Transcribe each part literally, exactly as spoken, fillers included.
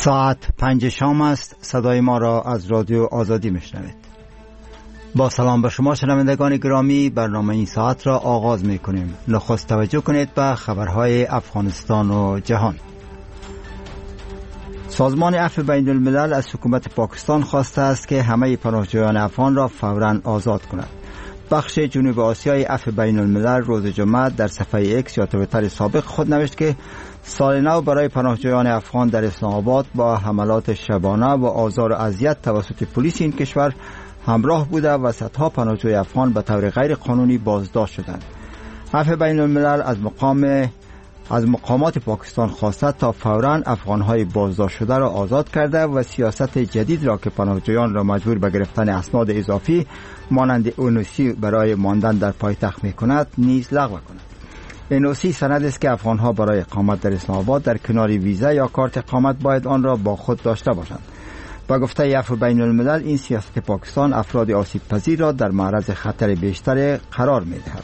ساعت پنج شام است. صدای ما را از رادیو آزادی میشنوید. با سلام به شما شنوندگان گرامی، برنامه این ساعت را آغاز می کنیم. نخست توجه کنید به خبرهای افغانستان و جهان. سازمان عفو بین الملل از حکومت پاکستان خواسته است که همه پناهجویان افغان را فوراً آزاد کند. بخش جنوب آسیای عفو بین الملل روز جمعه در صفحه ایکس یا توییتر سابق خود نوشت که سال نو برای پناهجویان افغان در اسلام آباد با حملات شبانه و آزار و اذیت توسط پلیس این کشور همراه بوده و صدها پناهجوی افغان به طور غیر قانونی بازداشت شدند. عفو بین الملل از مقام از مقامات پاکستان خواسته تا فوراً افغانهای بازداشت شده را آزاد کرده و سیاست جدید را که پناهجویان را مجبور به گرفتن اسناد اضافی مانند انوسی برای ماندن در پایتخت می‌کند نیز لغو کند. انوسی سند است که افغانها برای اقامت در اسلام آباد در کنار ویزا یا کارت اقامت باید آن را با خود داشته باشند. با گفته عفو بین الملل این سیاست پاکستان افراد آسیب پذیر را در معرض خطر بیشتر قرار می‌دهد.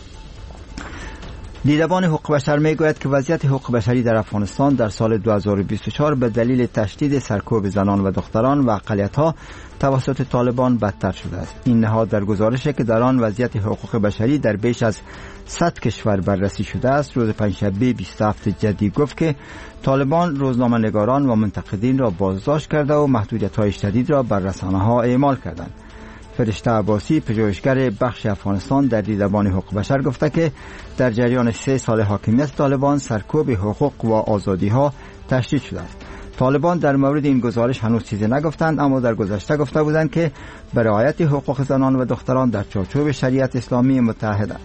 دیدبان حقوق بشر میگوید که وضعیت حقوق بشری در افغانستان در سال دو هزار و بیست و چهار به دلیل تشدید سرکوب زنان و دختران و اقلیت‌ها توسط طالبان بدتر شده است. این نهاد در گزارشی که در آن وضعیت حقوق بشری در بیش از صد کشور بررسی شده است روز پنجشنبه بیست و هفتم جدی گفت که طالبان روزنامه‌نگاران و منتقدین را بازداشت کرده و محدودیت‌های شدید را بر رسانه‌ها اعمال کردند. فرشته عباسی پژوهشگر بخش افغانستان در دیدبان حقوق بشر گفته که در جریان سه سال حاکمیت طالبان سرکوب حقوق و آزادی‌ها تشدید شده است. طالبان در مورد این گزارش هنوز چیزی نگفتند، اما در گذشته گفته بودند که به رعایت حقوق زنان و دختران در چارچوب شریعت اسلامی متحدند.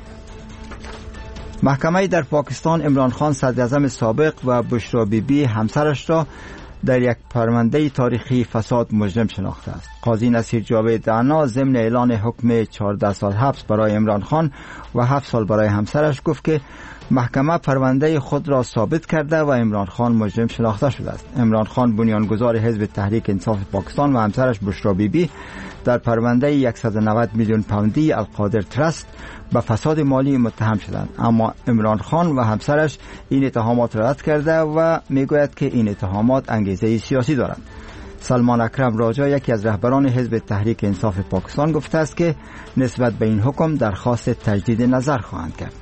محکمه در پاکستان عمران خان صدر اعظم سابق و بشرا بیبی همسرش را در یک پرونده تاریخی فساد مجرم شناخته است. قاضی نصیر جاوید دعنا ضمن اعلان حکم چهارده سال حبس برای عمران خان و هفت سال برای همسرش گفت که محکمه پرونده خود را ثابت کرده و عمران خان مجرم شناخته شده است. عمران خان بنیانگذار حزب تحریک انصاف پاکستان و همسرش بشرا بیبی در پرونده صد و نود میلیون پوندی القادر ترست به فساد مالی متهم شدند، اما عمران خان و همسرش این اتهامات را رد کرده و میگوید که این اتهامات انگیزه سیاسی دارند. سلمان اکرم راجا یکی از رهبران حزب تحریک انصاف پاکستان گفته است که نسبت به این حکم درخواست تجدید نظر خواهند کرد.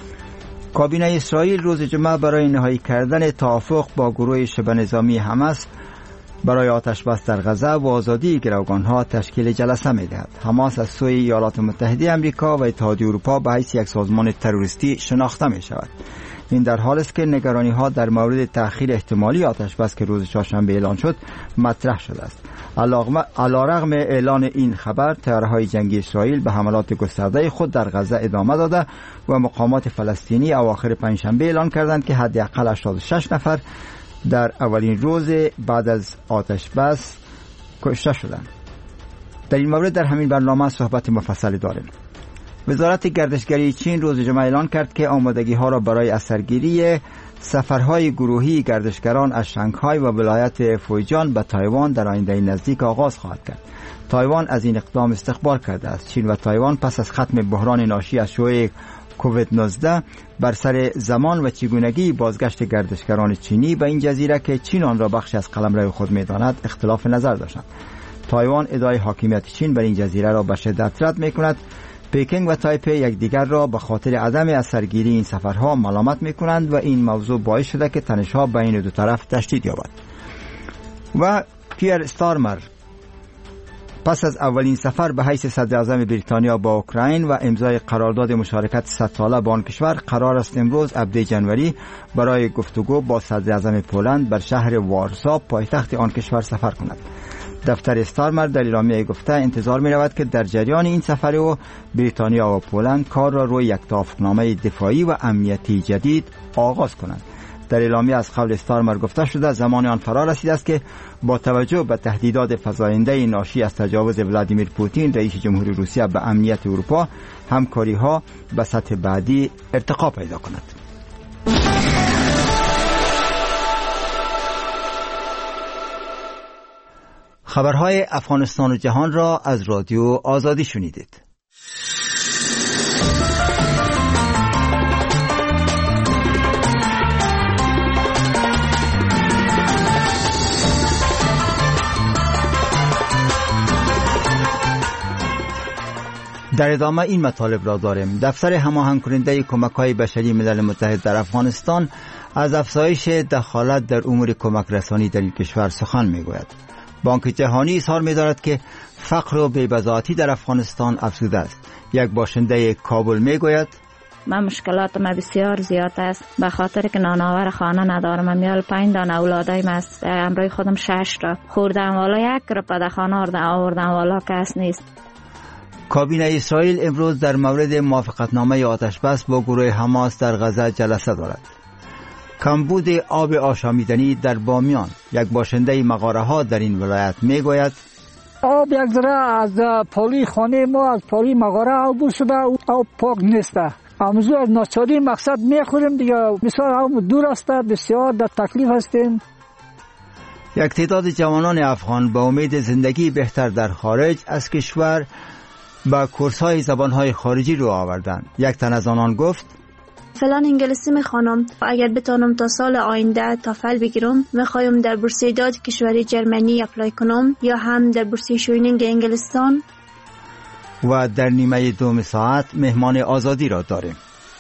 کابینه اسرائیل روز جمعه برای نهایی کردن توافق با گروه شبه نظامی حماس برای آتش بس در غزه و آزادی گروگانها تشکیل جلسه می‌دهد. حماس از سوی ایالات متحده آمریکا و اتحادیه اروپا به حیث یک سازمان تروریستی شناخته می‌شود. این در حالی است که نگرانی‌ها در مورد تأخیر احتمالی آتش بس که روز چهارشنبه اعلان شد مطرح شده است. علیرغم اعلان این خبر، طیاره‌های جنگی اسرائیل به حملات گسترده خود در غزه ادامه داده و مقامات فلسطینی اواخر پنجشنبه اعلان کردند که حداقل هشتاد و شش نفر در اولین روز بعد از آتش بس کشته شدند. در این مورد در همین برنامه صحبت مفصلی داریم. وزارت گردشگری چین روز جمعه اعلان کرد که آمادگی ها را برای اثرگیری سفرهای گروهی گردشگران از شانگهای و ولایت فوجان به تایوان در آینده نزدیک آغاز خواهد کرد. تایوان از این اقدام استقبال کرده است. چین و تایوان پس از ختم بحران ناشی از شیوع کووید نوزده بر سر زمان و چگونگی بازگشت گردشگران چینی به این جزیره که چین آن را بخشی از قلمرو خود می‌داند اختلاف نظر داشتند. تایوان ادعای حاکمیت چین بر این جزیره را به شدت رد می‌کند. پکینگ و تایپی یکدیگر را به خاطر عدم اثرگیری این سفرها ملامت می‌کنند و این موضوع باعث شده که تنش‌ها بین دو طرف تشدید یابد. و کیر استارمر پس از اولین سفر به حیث صدر اعظم بریتانیا با اوکراین و امضای قرارداد مشارکت صد ساله با آن کشور قرار است امروز هفدهم جنوری برای گفتگو با صدر اعظم پولند بر شهر وارسا پایتخت آن کشور سفر کند. دفتر استارمر در اعلامیه گفته انتظار می رود که در جریان این سفر او بریتانیا و پولند کار را روی یک توافقنامه دفاعی و امنیتی جدید آغاز کنند. در اعلامیه از قول استارمر گفته شده زمان آن فرا رسیده است که با توجه به تهدیدات فزاینده ناشی از تجاوز ولادیمیر پوتین رئیس جمهوری روسیه به امنیت اروپا همکاری ها به سطح بعدی ارتقا پیدا کند. خبرهای افغانستان و جهان را از رادیو آزادی شنیدید. در ادامه این مطالب را داریم. دفتر هماهنگ کننده کمک‌های بشری ملل متحد در افغانستان از افزایش دخالت در امور کمک رسانی در این کشور سخن می‌گوید. بانک جهانی اظهار می‌دارد که فقر و بی‌بضاعتی در افغانستان افزوده است. یک باشنده کابل می‌گوید من مشکلات ما بسیار زیاد است، به خاطر که نانآور خانه ندارم. میال پنج دانه اولادایم است، امروی خودم شش تا خوردم، والا یک رپا در خانه آوردم، والا کس نیست. کابینه اسرائیل امروز در مورد موافقتنامه آتش بس با گروه حماس در غزه جلسه دارد. کمبود آب آشامیدنی در بامیان. یک باشنده مغاره ها در این ولایت میگوید آب یک ذره از پالی خانه ما از پالی مغاره عبور شده، آب پاک نیست. امروز از ناچاری مقصد میخوریم دیگه، بسیار آب دور است، بسیار در تکلیف هستیم. یک تعداد جوانان افغان با امید زندگی بهتر در خارج از کشور با کورس‌های زبان‌های خارجی رو آوردند. یک تن از آنان گفت فلان انگلیسی میخوانم، اگر بتانم تا سال آینده تافل بگیرم، میخوایم در بورسیه داد کشوری جرمنی اپلای کنم یا هم در بورسیه شوینینگ انگلستان. و در نیمه دوم ساعت مهمان آزادی را داریم.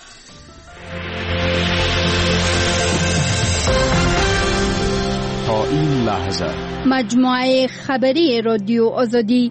تا این لحظه مجموعه خبری رادیو آزادی.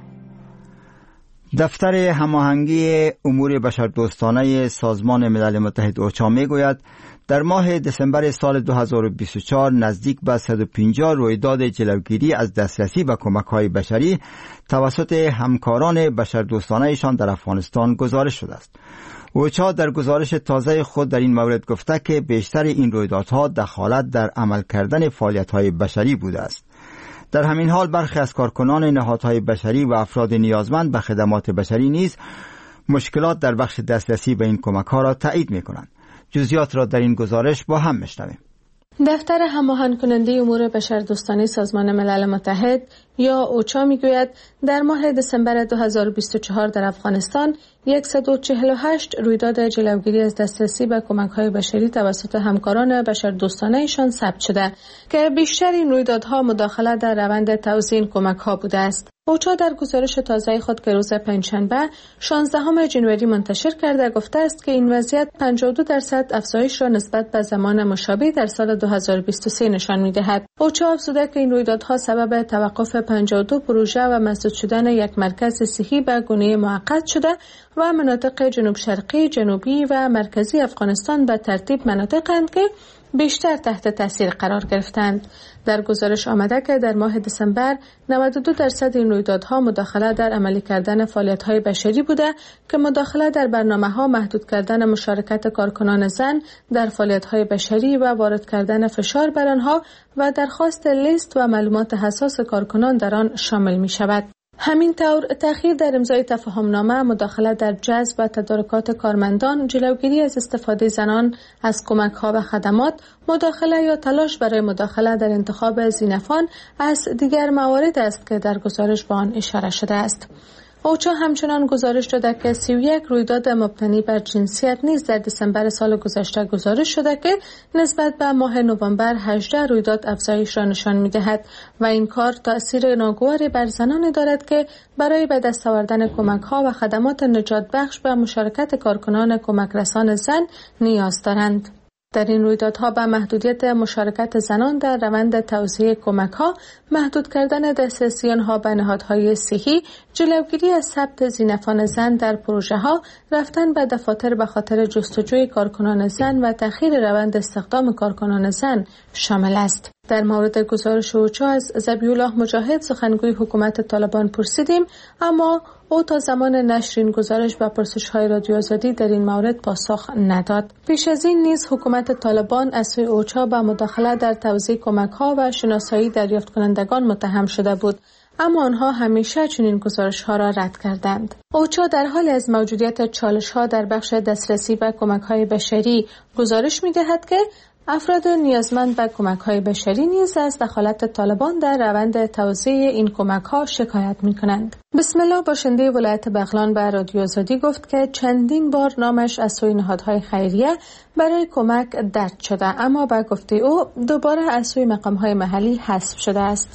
دفتر هماهنگی امور بشردوستانه سازمان ملل متحد اوچا میگوید در ماه دسامبر سال دو هزار و بیست و چهار نزدیک به صد و پنجاه رویداد جلوگیری از دسترسی به کمک‌های بشری توسط همکاران بشردوستانه‌شان در افغانستان گزارش شده است. اوچا در گزارش تازه خود در این مورد گفته که بیشتر این رویدادها دخالت در عمل کردن فعالیت‌های بشری بوده است. در همین حال برخی از کارکنان نهادهای بشری و افراد نیازمند به خدمات بشری نیز مشکلات در بخش دسترسی به این کمک‌ها را تایید می‌کنند. جزئیات را در این گزارش با هم می‌شنویم. دفتر هماهنگ کننده امور بشردوستانه سازمان ملل متحد یا اوچا میگوید در ماه دسامبر دو هزار و بیست و چهار در افغانستان صد و چهل و هشت رویداد جلوگیری از دسترسی به کمک‌های بشری توسط همکاران بشردوستانه‌شان ثبت شده که بیشتر این رویدادها مداخله در روند توزیع کمک‌ها بوده است. اوچا در گزارش تازه خود که روز پنجشنبه شانزدهم ژانویه منتشر کرده گفته است که این وضعیت پنجاه و دو درصد افزایش را نسبت به زمان مشابه در سال دو هزار و بیست و سه نشان می‌دهد. اوچا افزوده که این رویدادها سبب توقف پنجاه و دو پروژه و مسدود شدن یک مرکز صحی به گونه موقت شده و مناطق جنوب شرقی، جنوبی و مرکزی افغانستان به ترتیب مناطق‌اند که بیشتر تحت تاثیر قرار گرفتند. در گزارش آمده که در ماه دسامبر نود و دو درصد این رویدادها مداخله در عملی کردن فعالیت‌های بشری بوده که مداخله در برنامه‌ها محدود کردن مشارکت کارکنان زن در فعالیت‌های بشری و وارد کردن فشار بر آنها و درخواست لیست و معلومات حساس کارکنان در آن شامل می‌شود. همین طور تأخیر در امضای تفاهمنامه، مداخله در جذب و تدارکات کارمندان، جلوگیری از استفاده زنان از کمک‌ها و خدمات، مداخله یا تلاش برای مداخله در انتخاب زینفان از دیگر موارد است که در گزارش به آن اشاره شده است. اوچا همچنان گزارش داده که سی و یک رویداد مبتنی بر جنسیت نیز در دسامبر سال گذشته گزارش شده که نسبت به ماه نوامبر هجده رویداد افزایش را نشان می‌دهد و این کار تأثیر ناگواری بر زنان دارد که برای به دست آوردن کمک‌ها و خدمات نجات بخش به مشارکت کارکنان کمک رسان زن نیاز دارند. در این رویدادها به محدودیت مشارکت زنان در روند توزیع کمک‌ها، محدود کردن دسترسی آنها به نهادهای صحی، جلوگیری از ثبت زینفان زن در پروژه‌ها، رفتن به دفاتر به خاطر جستجوی کارکنان زن و تأخیر روند استخدام کارکنان زن شامل است. در مورد گزارش اوچا از ذبیح‌الله مجاهد سخنگوی حکومت طالبان پرسیدیم، اما او تا زمان نشر این گزارش به پرسش‌های رادیو آزادی در این مورد پاسخ نداد. پیش از این نیز حکومت طالبان از سوی اوچا به مداخله در توزیع کمک‌ها و شناسایی دریافت کنندگان متهم شده بود، اما آنها همیشه چنین گزارش‌ها را رد کردند. اوچا در حال از موجودیت چالش‌ها در بخش دسترسی به کمک‌های بشری گزارش می‌دهد که افراد نیازمند به کمک‌های بشری نیز از دخالت طالبان در روند توزیع این کمک‌ها شکایت می‌کنند. بسم الله باشنده ولایت بغلان به رادیو آزادی گفت که چندین بار نامش از سوی نهادهای خیریه برای کمک درج شده، اما به گفته او دوباره از سوی مقام‌های محلی حذف شده است.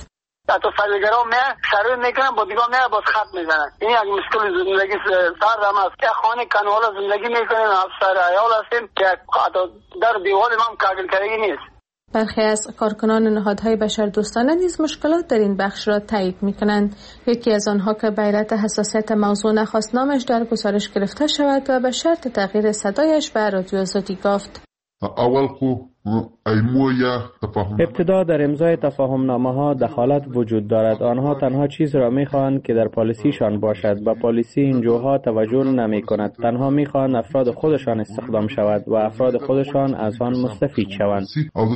حتی سرگرا می سروی میکنن با دیگه می باز خط میزنن. این یک مشکل زندگی سر هم است که خانه کنوال زندگی میکنیم، افسر عیال هستیم که حتی در دیوال هم کاغل کردگی نیست. برخی از کارکنان نهادهای بشردوستانه نیز مشکلات در این بخش را تایید می‌کنند. یکی از آنها که به علت حساسیت موضوع نخواست نامش در گزارش گرفته شود و به شرط تغییر صدایش به رادیو آزادی گفت. اول خو ابتدا در امضای تفاهم‌نامه ها دخالت وجود دارد. آنها تنها چیز را می‌خواهند که در پالیسیشان باشد. به پالیسی این جوها توجه نمی‌کند. تنها می‌خواهند افراد خودشان استخدام شود و افراد خودشان از آن مستفید شوند.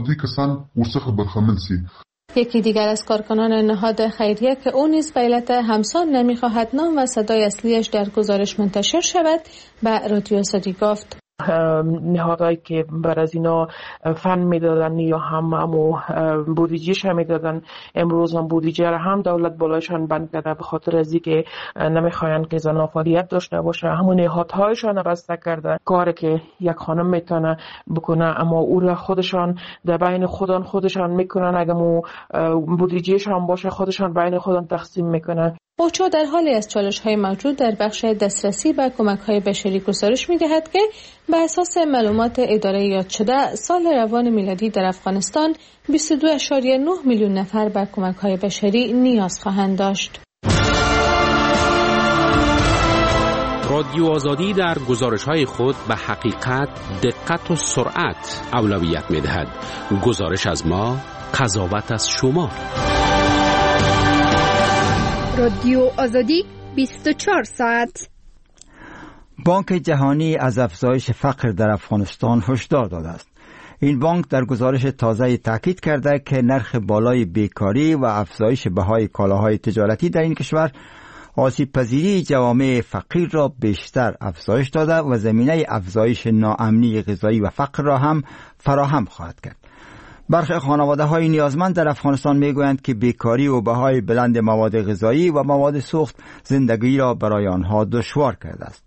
یکی دیگر از کارکنان نهاد خیریه که او نیز به علت همسان نمی‌خواهد نام و صدای اصلیش در گزارش منتشر شود به رادیو آزادی گفت. نهادهایی که بر از اینا فن میدادن یا هم همو بودجهش هم میدادن، امروز هم بودجه را هم دولت بالایشان بند کرده به خاطر از اینکه نمیخواین که زنان فعالیت داشته باشه. همون نهادهایشان بسته کرده کاری که یک خانم میتونه بکنه، اما او را خودشان در بین خودان خودشان میکنن. اگه مو بودجهش هم باشه خودشان بین خودان تقسیم میکنن. اوچا در حالی از چالش‌های موجود در بخش دسترسی به کمک‌های بشری گزارش می‌دهد که به اساس معلومات اداره یاد شده سال روان میلادی در افغانستان بیست و دو ممیز نه میلیون نفر به کمک‌های بشری نیاز خواهند داشت. رادیو آزادی در گزارش‌های خود به حقیقت، دقت و سرعت اولویت می‌دهد. گزارش از ما، قضاوت از شما. رادیو آزادی بیست و چهار ساعت. بانک جهانی از افزایش فقر در افغانستان هشدار داده است. این بانک در گزارش تازه تاکید کرده که نرخ بالای بیکاری و افزایش بهای کالاهای تجارتی در این کشور آسیب پذیری جوامع فقیر را بیشتر افزایش داده و زمینه افزایش ناامنی غذایی و فقر را هم فراهم خواهد کرد. برخی خانواده‌های نیازمند در افغانستان می‌گویند که بیکاری و بهای بلند مواد غذایی و مواد سوخت زندگی را برای آنها دشوار کرده است.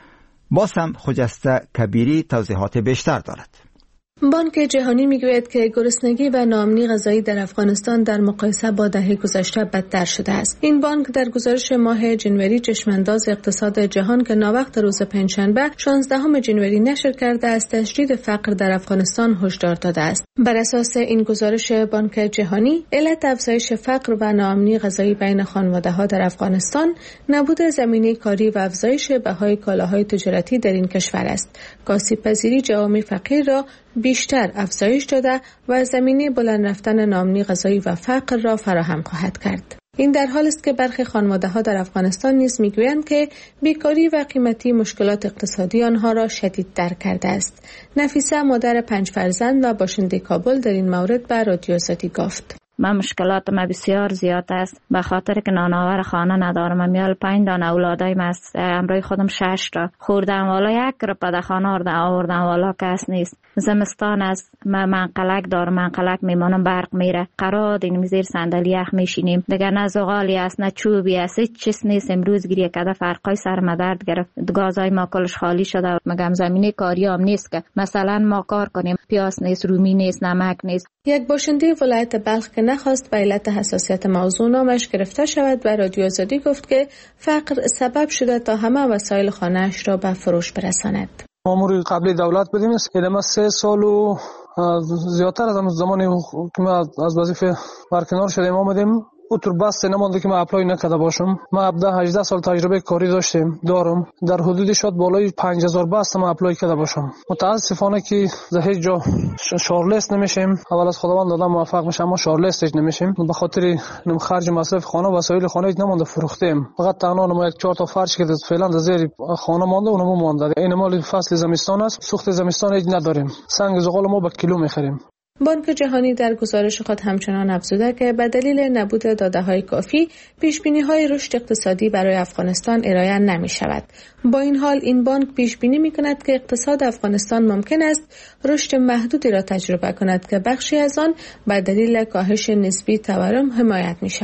باز هم خجسته کبیری توضیحات بیشتر دارد. بانک جهانی میگوید که گرسنگی و ناامنی غذایی در افغانستان در مقایسه با دهه گذشته بدتر شده است. این بانک در گزارش ماه جنوری چشمانداز اقتصاد جهان که ناوقت روز پنجشنبه شانزدهم جنوری نشر کرده از تشدید فقر در افغانستان هشدار داده است. بر اساس این گزارش بانک جهانی، علت افزایش فقر و ناامنی غذایی بین خانواده‌ها در افغانستان نبود زمینه کاری و افزایش بهای کالاهای تجارتی در این کشور است. آسیب پذیری جوامع فقیر را بیشتر افزایش داده و زمینه بلند رفتن ناامنی غذایی و فقر را فراهم خواهد کرد. این در حالی است که برخی خانواده‌ها در افغانستان نیز می‌گویند که بیکاری و قیمتی مشکلات اقتصادی آنها را شدیدتر کرده است. نفیسه مادر پنج فرزند و باشنده کابل در این مورد به رادیو آزادی گفت. من مشکلات ما بسیار زیاد است به خاطر که نانآور خانه ندارم. میال پنج دانه اولادایم است، امروی خودم شش تا خوردم والا یک را پدخانه آوردم والا کس نیست. زمستان است، من منقلک دارم، منقلک میمانم برق میره، قرار این زیر صندلی یخ میشینیم دیگه. نه زغالی است نه چوبی است، هیچ چیز نیست. امروز گریه کده فرقای سر ما درد گرفت، گازای ما کلش خالی شده. مگم زمینه کاری هم نیست که مثلا ما کار کنیم، پیاز نیست، رومی نیست، نمک نیست. یک باشنده ولایت بلخ که نخواست به علت حساسیت موضوع نامش گرفته شود و رادیو آزادی گفت که فقر سبب شده تا همه وسایل خانه‌اش را به فروش برساند. مامور قبلی دولت بودیم، ادامه سه سال و زیادتر از زمانی که ما از وظیفه برکنار شدیم آمدیم. اوتر بس نمونده که ما اپلای نکرده باشم. ما هفده هجده سال تجربه کاری داشتیم دارم. در حدود شد بالای پنج هزار بس ما اپلای کرده باشم. متاسفانه که در هیچ جا شارلیست نمیشیم. اول از خداوند دادن موفق میشم اما شارلیست نمیشیم. به خاطر نم خرج مصرف خانه و وسایل خانه نمونده فروختیم. فقط تنها ما یک چهار تا فرش که فعلا در زیر خانه مونده اونم مونده. این مال فصل زمستان است. سوخت زمستان هیچ نداریم. سنگ زغال ما به کیلو میخریم. بانک جهانی در گزارش خود همچنان افزوده که به دلیل نبود داده‌های کافی پیش‌بینی‌های رشد اقتصادی برای افغانستان ارائه نمی‌شود. با این حال این بانک پیش‌بینی می‌کند که اقتصاد افغانستان ممکن است رشد محدودی را تجربه کند که بخشی از آن به دلیل کاهش نسبی تورم حمایت می‌شود.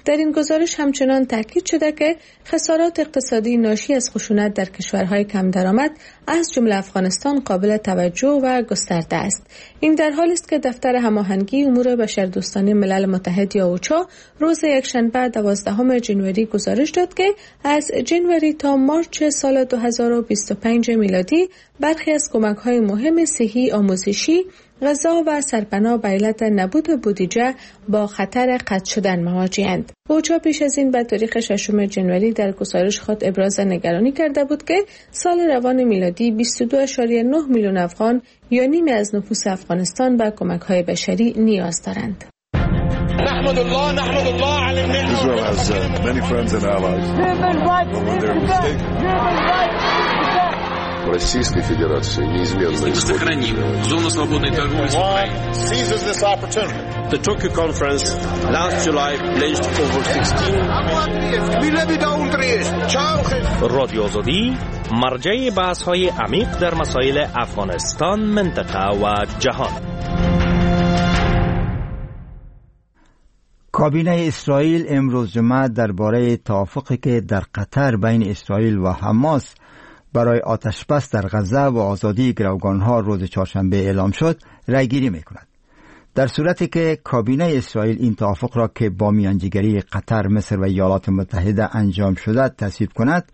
در این گزارش همچنان تاکید شده که خسارات اقتصادی ناشی از خشونت در کشورهای کم درآمد از جمله افغانستان قابل توجه و گسترده است. این در حالی است که دفتر هماهنگی امور بشردوستانه ملل متحد یا اوچا روز یکشنبه دوازدهم ژانویه گزارش داد که از ژانویه تا مارچ سال دو هزار و بیست و پنج میلادی برخی از کمک‌های مهم صحی، آموزشی، غذا و سرپناه به علت نبود بودجه با خطر قطع شدن مواجه‌اند. اوچا پیش از این به تاریخ ششم ژانویه در گزارش خود ابراز نگرانی کرده بود که سال روان میلادی بیست و دو ممیز نه میلیون افغان یا نیمی از نفوس افغانستان به کمک‌های بشری نیاز دارند. نحمد الله نحمد الله على النعمة. Israel has uh, many friends and allies. Российской Федерации неизменно сохраним зону свободной торговли с Украиной. Seizes this opportunity. The Tokyo conference last July pledged over sixteen. رادیو آزادی مرجع بحث‌های عمیق در مسائل افغانستان، منطقه و جهان. کابینه اسرائیل امروز جمعه درباره توافقی که در قطر بین اسرائیل و حماس برای آتشبس در غزه و آزادی گروگانها روز چهارشنبه اعلام شد رأیگیری می‌کند. در صورتی که کابینه اسرائیل این توافق را که با میانجیگری قطر، مصر و ایالات متحده انجام شده تصویب کند،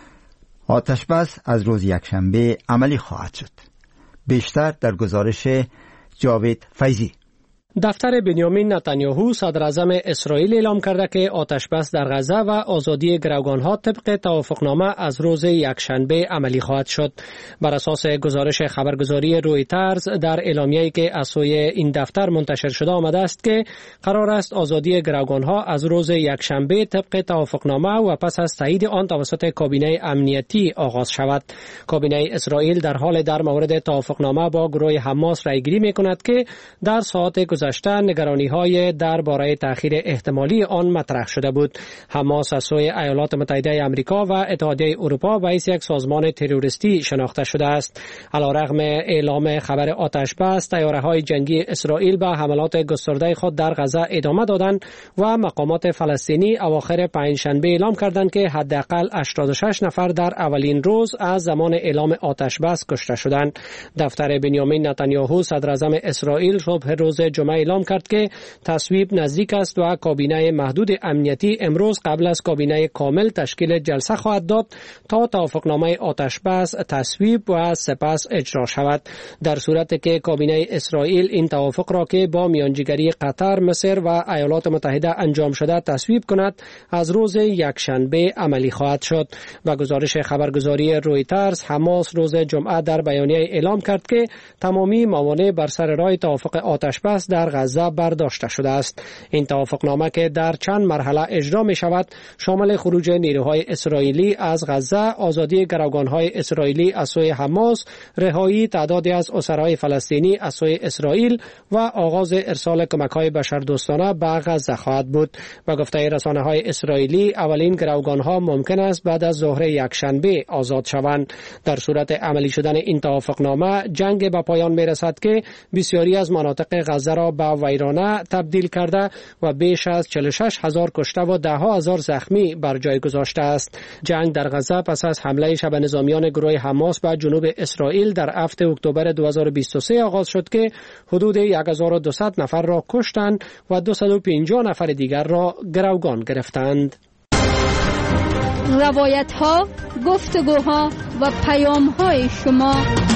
آتشبس از روز یکشنبه عملی خواهد شد. بیشتر در گزارش جاوید فیضی. دفتر بنیامین نتانیاهو صدر اعظم اسرائیل اعلام کرده که آتشبس در غزه و آزادی گروگانها طبق توافقنامه از روز یکشنبه عملی خواهد شد. بر اساس گزارش خبرگزاری رویترز در اعلامیه‌ای که از سوی این دفتر منتشر شده آمده است که قرار است آزادی گروگانها از روز یکشنبه طبق توافقنامه و پس از تایید آن توسط کابینه امنیتی آغاز شود. کابینه اسرائیل در حال در مورد توافقنامه با گروه حماس رأیگیری می‌کند که در ساعات گذشته نگرانی‌های درباره تأخیر احتمالی آن مطرح شده بود. حماس از سوی ایالات متحده آمریکا و اتحادیه اروپا به حیث یک سازمان تروریستی شناخته شده است. علیرغم اعلام خبر آتشبس، طیاره‌های جنگی اسرائیل به حملات گسترده خود در غزه ادامه دادند و مقامات فلسطینی اواخر پنجشنبه اعلام کردند که حداقل هشتاد و شش نفر در اولین روز از زمان اعلام آتشبس کشته شدند. دفتر بنیامین نتانیاهو صدر اعظم اسرائیل صبح روز جمعه اعلام کرد که تصویب نزدیک است و کابینه محدود امنیتی امروز قبل از کابینه کامل تشکیل جلسه خواهد داد تا توافقنامه آتشبس تصویب و سپس اجرا شود. در صورتی که کابینه اسرائیل این توافق را که با میانجیگری قطر، مصر و ایالات متحده انجام شده تصویب کند، از روز یکشنبه عملی خواهد شد. و گزارش خبرگزاری رویترز، حماس روز جمعه در بیانیه اعلام کرد که تمامی موانع بر سر راه توافق آتشبس در غزه برداشته شده است. این توافقنامه که در چند مرحله اجرا می شود شامل خروج نیروهای اسرائیلی از غزه، آزادی گروگانهای اسرائیلی از سوی حماس، رهایی تعدادی از اسرای فلسطینی از سوی اسرائیل و آغاز ارسال کمک‌های بشردوستانه به غزه خواهد بود. و گفته رسانه‌های اسرائیلی اولین گروگانها ممکن است بعد از ظهر یکشنبه آزاد شوند. در صورت عملی شدن این توافقنامه جنگ به پایان می رسد که بسیاری از مناطق غزه را به ویرانه تبدیل کرده و بیش از چهل و شش هزار کشته و ده ها هزار زخمی بر جای گذاشته است. جنگ در غزه پس از حمله شب نظامیان گروه حماس به جنوب اسرائیل در هفتم اکتبر دو هزار و بیست و سه آغاز شد که حدود هزار و دویست نفر را کشتند و دویست و پنجاه نفر دیگر را گروگان گرفتند. روایت ها، گفتگوها و پیام های شما.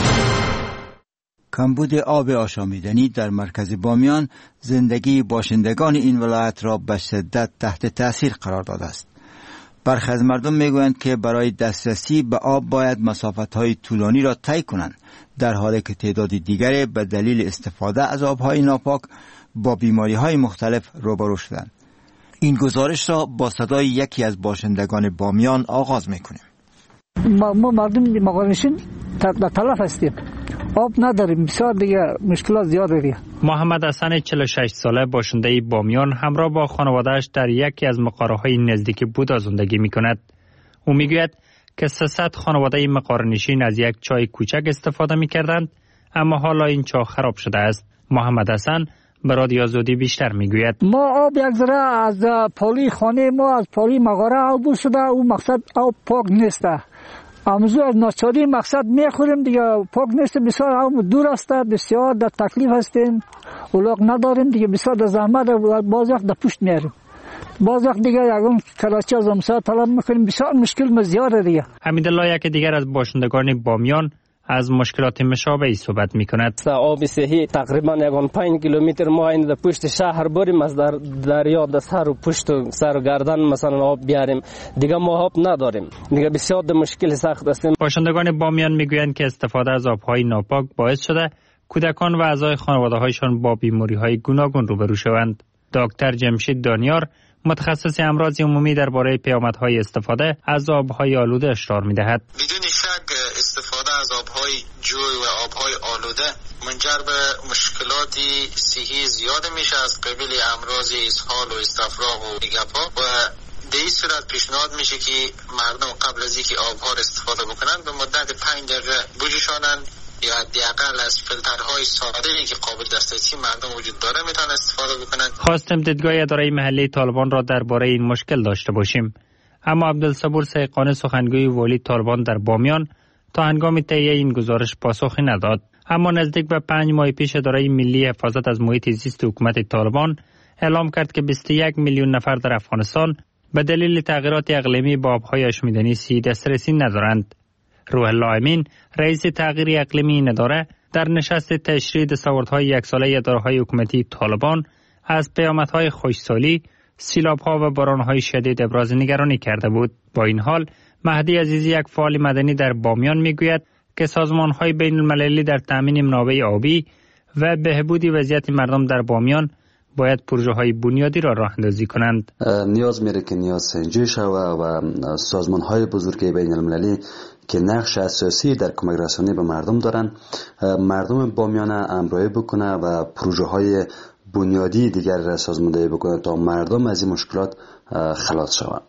کمبود آب آشامیدنی در مرکز بامیان زندگی باشندگان این ولایت را به شدت تحت تاثیر قرار داده است. برخی از مردم میگویند که برای دسترسی به آب باید مسافت‌های طولانی را طی کنند، در حالی که تعداد دیگری به دلیل استفاده از آب‌های ناپاک با بیماری‌های مختلف روبرو شدند. این گزارش را با صدای یکی از باشندگان بامیان آغاز می‌کنیم. ما, ما مردم مقارنشین تلف هستیم، آب نداریم، بسیار دیگه مشکلات زیاده دیگه. محمد حسن چهل و شش ساله باشنده بامیان همراه با خانواده‌اش در یکی از مقاره‌های نزدیک بودا زندگی می‌کند. او می‌گوید که سیصد خانواده مقارنشین از یک چای کوچک استفاده می‌کردند، اما حالا این چاه خراب شده است. محمد حسن به رادیو آزادی بیشتر میگوید. ما آب یک ذره از پالی خانه ما از پالی مغاره عبور شده، او مقصد آب پاک نیست. امروز از ناچاری مقصد میخوریم دیگه، پاک نیست، بسیار آب دور است، بسیار در تکلیف هستیم، اولاغ نداریم دیگه، بسیار در زحمت، باز وقت در پشت میاریم، باز وقت دیگه یکم کلاچی از امسا طلب میکنیم، بسیار مشکل زیاده دیگه. حمیدالله یک دیگر از باشندگان بامیان از مشکلات مشابهی صحبت میکند. آب صحی تقریبا یکان پنج کیلومتر ما این در پشت شهر بریم، از در دریا در سر و پشت و سر و گردن مثلا آب بیاریم، دیگه ما آب نداریم، دیگه بسیار مشکل سخت است. باشندگان بامیان میگویند که استفاده از آبهای ناپاک باعث شده کودکان و اعضای خانواده‌هایشان با بیماری‌های گوناگون روبرو شوند. دکتر جمشید دانیار متخصص امراض عمومی درباره پیامدهای استفاده از آبهای آلوده اشرار می‌دهد. بدون شک استفاده از آبهای جوی و آبهای آلوده منجر به مشکلات صحی زیاد میشه از قبیل امراض اسهال و استفراغ و دیگه‌ها و به این صورت پیشنهاد میشه که مردم قبل از اینکه آبها را استفاده بکنن به مدت پنج دقیقه بجوشانن یا حداقل از فیلترهای ساده‌ای که قابل دسترسی مردم وجود داره میتونن استفاده بکنن. خواستم دیدگاه اداره محلی طالبان را درباره این مشکل داشته باشیم، اما عبدالصبور سیقانی سخنگوی والی طالبان در بامیان تا هنگام تهیه این گزارش پاسخی نداد. اما نزدیک به پنج ماه پیش اداره ملی حفاظت از محیط زیست حکومت طالبان اعلام کرد که بیست و یک میلیون نفر در افغانستان به دلیل تغییرات اقلیمی با آبهای آشامیدنی سی دسترسی ندارند. روح الله امین رئیس تغییر اقلیمی این اداره در نشست تشریح دستاوردهای یک ساله اداره‌های حکومتی طالبان از پیامدهای خشکسالی، سیلاب‌ها و باران‌های شدید ابراز نگرانی کرده بود. با این حال مهدی عزیزی یک فعال مدنی در بامیان میگوید که سازمان‌های بین‌المللی در تامین منابع آبی و بهبود وضعیت مردم در بامیان باید پروژه‌های بنیادی را راه اندازی کنند. نیاز میره که نیاز سنجی شود و سازمان‌های بزرگ بین‌المللی که نقش اساسی در کمک رسانی به مردم دارن، مردم بامیان همراهی بکنه و پروژه‌های بنیادی دیگر سازماندهی بکنه تا مردم از این مشکلات خلاص شوند.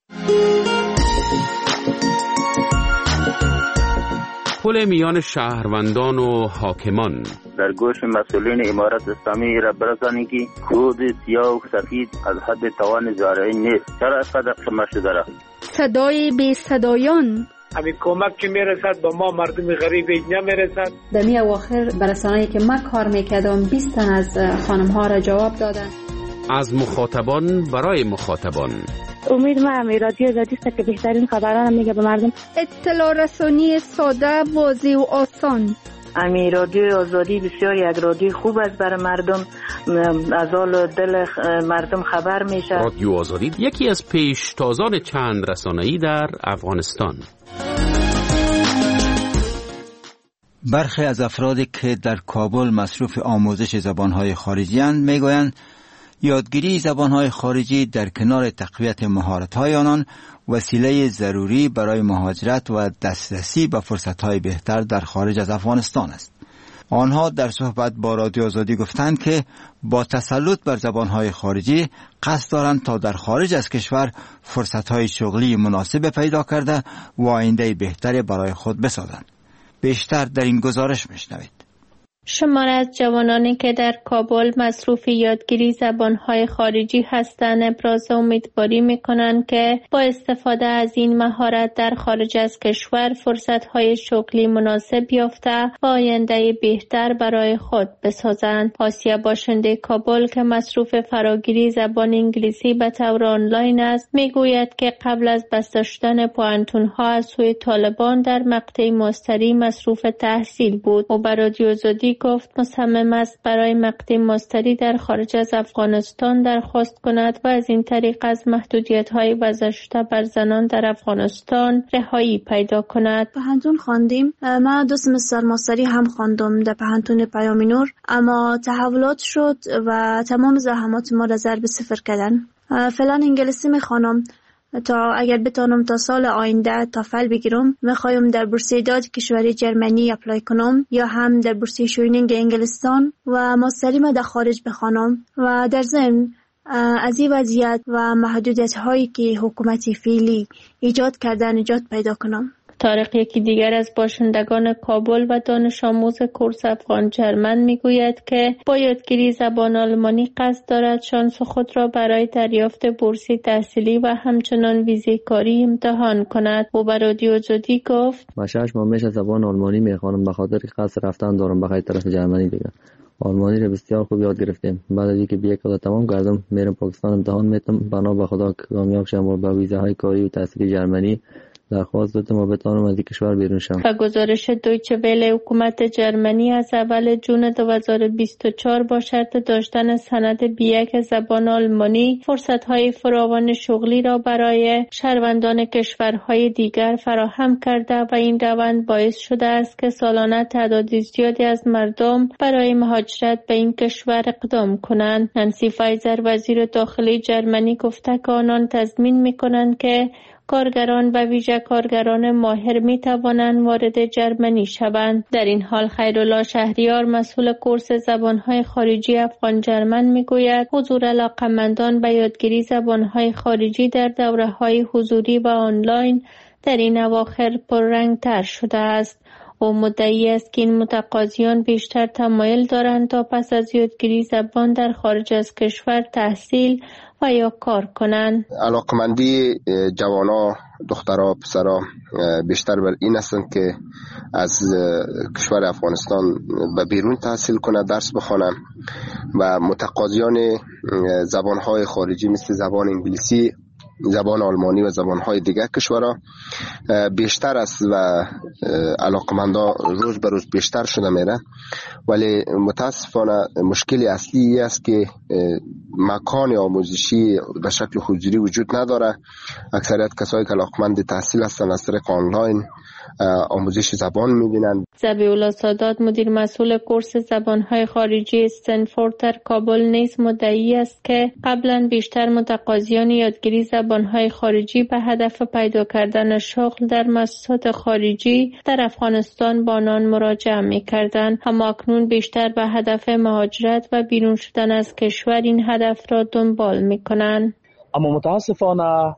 پل میان شهروندان و حاکمان در گوش مسئولین امارت اسلامی را برسانی که خود سیاه و سفید از حد توان زارعی نیست. چرا اینقدر قمه شده را؟ صدای بی صدایان همین کمک که میرسد به ما مردم غریب نمیرسد. در می اواخر برسانه‌ای که من کار میکردم بیست تن از خانم ها را جواب دادن. از مخاطبان برای مخاطبان. امید ما هم رادیو آزادی است که بهترین خبران میگه به مردم. اطلاع رسانی ساده، واضح و آسان. امی رادیو آزادی بسیار یک رادیو خوب است برای مردم، از حال دل مردم خبر میشه. رادیو آزادی یکی از پیشتازان چند رسانه‌ای در افغانستان. برخی از افرادی که در کابل مصروف آموزش زبانهای خارجی اند میگویند یادگیری زبانهای خارجی در کنار تقویت مهارت‌های آنان وسیله ضروری برای مهاجرت و دسترسی به فرصت‌های بهتر در خارج از افغانستان است. آنها در صحبت با رادیو آزادی گفتند که با تسلط بر زبانهای خارجی قصد دارند تا در خارج از کشور فرصت‌های شغلی مناسب پیدا کرده و آینده بهتری برای خود بسازند. بیشتر در این گزارش میشنوید. شمار از جوانانی که در کابل مصروف یادگیری زبانهای خارجی هستند ابراز امیدواری می‌کنند که با استفاده از این مهارت در خارج از کشور فرصت‌های شغلی مناسب یافته و آینده بهتر برای خود بسازند. آسیا باشنده کابل که مصروف فراگیری زبان انگلیسی به طور آنلاین است میگوید که قبل از بسته شدن پوهنتون‌ها از سوی طالبان در مقطع ماستری مصروف تحصیل بود و بر رادیو آزادی گفت مصمم است برای مقطع ماستری در خارج از افغانستان درخواست کند و از این طریق از محدودیت‌های وضع شده بر زنان در افغانستان رهایی پیدا کند. پوهنتون خواندیم، من دو سمستر ماستری هم خواندم در پوهنتون پیام نور، اما تحولات شد و تمام زحمات ما را ضرب صفر کردن. فعلا انگلیسی میخوانم تا اگر بتانم تا سال آینده تافل بگیرم. میخوایم در بورسیه داد کشور جرمنی اپلای کنم یا هم در بورسیه شوینینگ انگلستان و ماستری ما در خارج بخوانم و در ضمن از این وضعیت و محدودیت هایی که حکومت فعلی ایجاد کردن نجات پیدا کنم. طارق یکی دیگر از باشندگان کابل و دانش آموز کورس افغان جرمن میگوید که با یادگیری زبان آلمانی قصد دارد شانس خود را برای دریافت بورسی تحصیلی و همچنان ویزه کاری امتحان کند. او به رادیو آزادی گفت: ما شش ماه میشه زبان آلمانی میخوانم، به خاطر قصد رفتن دارم به خیلی طرف جرمنی دیگه. آلمانی را بسیار خوب یاد گرفتیم. بعد از اینکه بی یک سال تمام کردم میرم پاکستان امتحان میتم. بنا به خدا کامیاب شدم و با ویزه های کاری و تحصیلی جرمنی درخواست دادم و بتوانم از این کشور بیرون شم. و گزارش دویچه وله حکومت جرمنی از اول جون دو هزار و بیست و چهار با شرط داشتن سند بی یک زبان آلمانی فرصت‌های فراوان شغلی را برای شهروندان کشورهای دیگر فراهم کرده و این روند باعث شده است که سالانه تعداد زیادی از مردم برای مهاجرت به این کشور اقدام کنند. نانسی فایزر وزیر داخلی جرمنی گفته که آنان تضمین می‌کنند که کارگران و ویژه کارگران ماهر می توانند وارد جرمنی شوند. در این حال خیرالله شهریار مسئول کورس زبانهای خارجی افغان جرمن می گوید حضور علاقمندان به یادگیری زبانهای خارجی در دوره‌های حضوری و آنلاین در این اواخر پررنگ‌تر شده است. او مدعی است که این متقاضیان بیشتر تمایل دارند تا پس از یادگیری زبان در خارج از کشور تحصیل و یا کار کنند. علاقمندی جوانا، دخترها، پسرها بیشتر بر این هستند که از کشور افغانستان به بیرون تحصیل کنه، درس بخونه و متقاضیان زبانهای خارجی مثل زبان انگلیسی، زبان آلمانی و زبانهای دیگر کشورها بیشتر است و علاقمندا روز به روز بیشتر شده میره. ولی متاسفانه مشکلی اصلی است که مکان آموزشی به شکل حضوری وجود نداره. اکثریت کسایی که علاقمند تحصیل هستند از طریق آنلاین آموزش زبان می‌بینند. ذبیح‌الله سادات مدیر مسئول کورس زبانهای خارجی استنفورد در کابل نیز مدعی است که قبلا بیشتر متقاضیان یادگیری زبانهای خارجی به هدف پیدا کردن شغل در مؤسسات خارجی در افغانستان با آنان مراجعه می‌کردند، اما اکنون بیشتر به هدف مهاجرت و بیرون شدن از کشور این هدف را دنبال می‌کنند. اما متاسفانه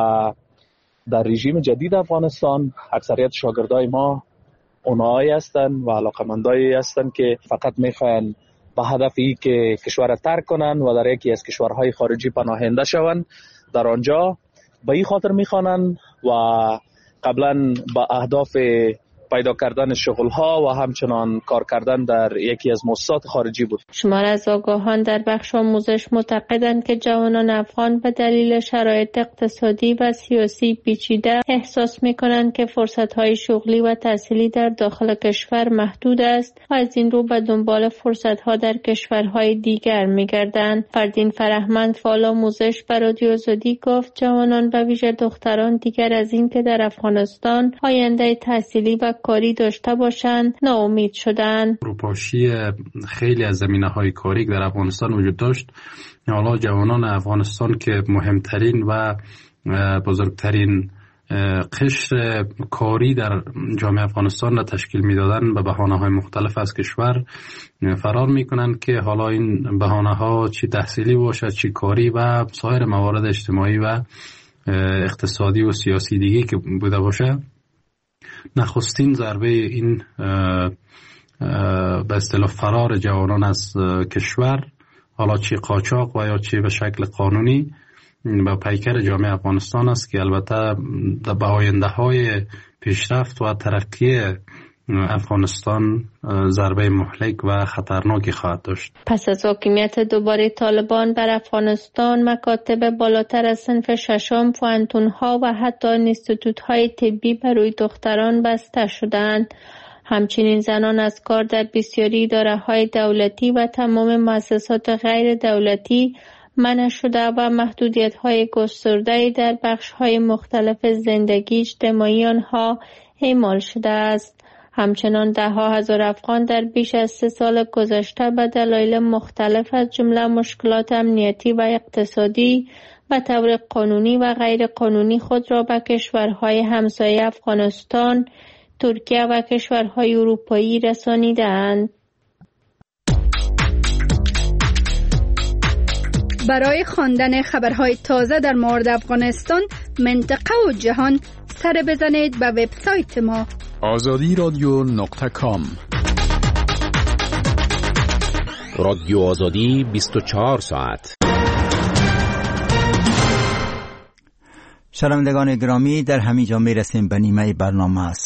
در رژیم جدید افغانستان اکثریت شاگردای ما اونایی هستند و علاقمندایی هستند که فقط میخواین به هدف ای که کشور ترک کنن و در یکی از کشورهای خارجی پناهنده شوند. در آنجا به این خاطر میخوانن و قبلا با اهداف پیدا کردن شغل‌ها و همچنان کار کردن در یکی از مؤسسات خارجی بود. شمار از آگاهان در بخش آموزش معتقدند که جوانان افغان به دلیل شرایط اقتصادی و سیاسی پیچیده احساس می‌کنند که فرصت‌های شغلی و تحصیلی در داخل کشور محدود است و از این رو به دنبال فرصت‌ها در کشورهای دیگر می‌گردند. فردین فرهمند فعال آموزش به رادیو آزادی گفت جوانان و ویژه دختران دیگر از این که در افغانستان آینده تحصیلی و کاری داشته باشند ناامید شدند. فروپاشی خیلی از زمینه‌های کاری در افغانستان وجود داشت. حالا جوانان افغانستان که مهمترین و بزرگترین قشر کاری در جامعه افغانستان را تشکیل می‌دادند به بهانه‌های مختلف از کشور فرار می‌کنند که حالا این بهانه‌ها چی تحصیلی باشد چی کاری و سایر موارد اجتماعی و اقتصادی و سیاسی دیگه که بوده باشه، نخستین ضربه این به اصطلاح فرار جوانان از کشور، حالا چی قاچاق و یا چی به شکل قانونی، به پیکر جامعه افغانستان است که البته به آینده های پیشرفت و ترقی افغانستان ضربه مهلک و خطرناکی خواهد داشت. پس از حاکمیت دوباره طالبان بر افغانستان، مکاتب بالاتر از صنف ششم، پوهنتون‌ها و حتی انستیتوت‌های طبی برای دختران بسته شدند. همچنین زنان از کار در بسیاری اداره‌های دولتی و تمام مؤسسات غیر دولتی منع شده و محدودیت‌های گسترده در بخش‌های مختلف زندگی اجتماعی آنها اعمال شده است. همچنان ده ها هزار افغان در بیش از سه سال گذشته به دلایل مختلف از جمله مشکلات امنیتی و اقتصادی به طور قانونی و غیر قانونی خود را به کشورهای همسایه افغانستان، ترکیه و کشورهای اروپایی رسانیدند. برای خواندن خبرهای تازه در مورد افغانستان، منطقه و جهان، سر بزنید به وبسایت ما آزادی رادیو نقطه کام. رادیو آزادی بیست و چهار ساعت. شنوندگان گرامی، در همین جا میرسیم به نیمه برنامه است.